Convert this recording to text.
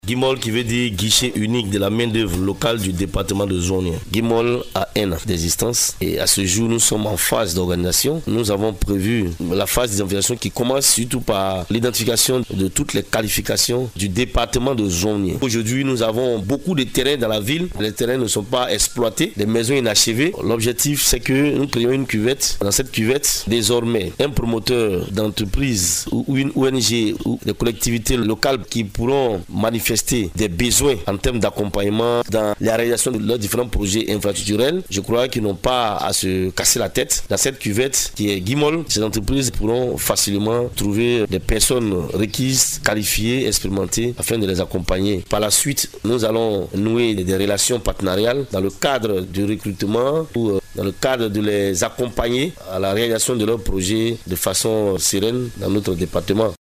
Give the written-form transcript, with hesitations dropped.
Guimol qui veut dire guichet unique de la main-d'œuvre locale du département de Zonien. Guimol a un an d'existence et à ce jour nous sommes en phase d'organisation. Nous avons prévu la phase d'identification qui commence surtout par l'identification de toutes les qualifications du département de Zonien. Aujourd'hui nous avons beaucoup de terrains dans la ville. Les terrains ne sont pas exploités, les maisons inachevées. L'objectif c'est que nous créons une cuvette. Dans cette cuvette, désormais, un promoteur d'entreprise ou une ONG ou des collectivités locales qui pourront manifester des besoins en termes d'accompagnement dans la réalisation de leurs différents projets infrastructurels. Je crois qu'ils n'ont pas à se casser la tête. Dans cette cuvette qui est Guimol, ces entreprises pourront facilement trouver des personnes requises, qualifiées, expérimentées afin de les accompagner. Par la suite, nous allons nouer des relations partenariales dans le cadre du recrutement ou dans le cadre de les accompagner à la réalisation de leurs projets de façon sereine dans notre département.